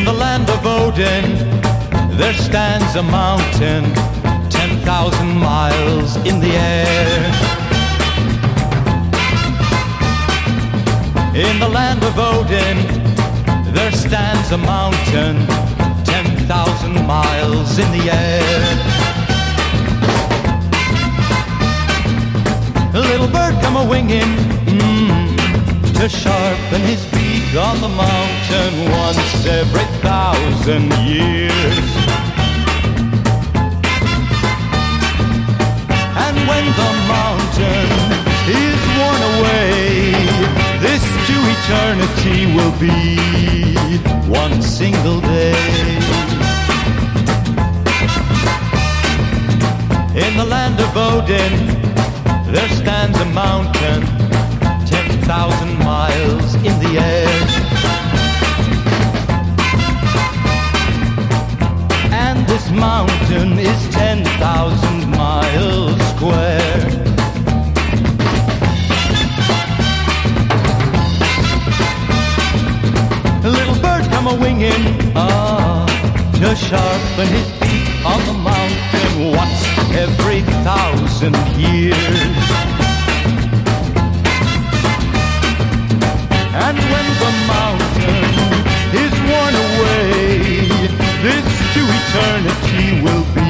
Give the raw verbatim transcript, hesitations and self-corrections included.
In the land of Odin, there stands a mountain ten thousand miles in the air. In the land of Odin, there stands a mountain ten thousand miles in the air. A little bird come a-winging mm, to sharpen his beak on the mountain once every thousand years. And when the mountain is worn away, this to eternity will be one single day. In the land of Odin, there stands a mountain ten thousand miles in the air. And this mountain is ten thousand miles square. A little bird come a-winging ah, to sharpen his beak on the mountain once every thousand years. And when the mountain is worn away, this to eternity will be